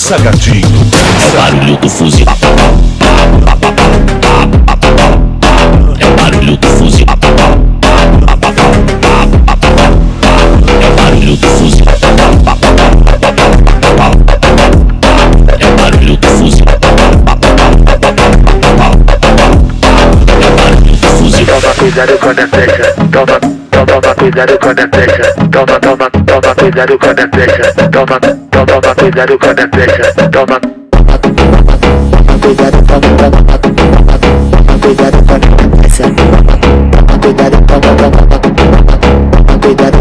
Dança, gatinho. É o barulho do fuzil. É o barulho do fuzil. É o barulho do fuzil. É o barulho do fuzil. Toma cuidado quando é flecha. Toma cuidado quando é flecha. Toma cuidado quando é flecha. Toma cuidado quando é flecha. Toma cuidado quando é flecha. Cuidado,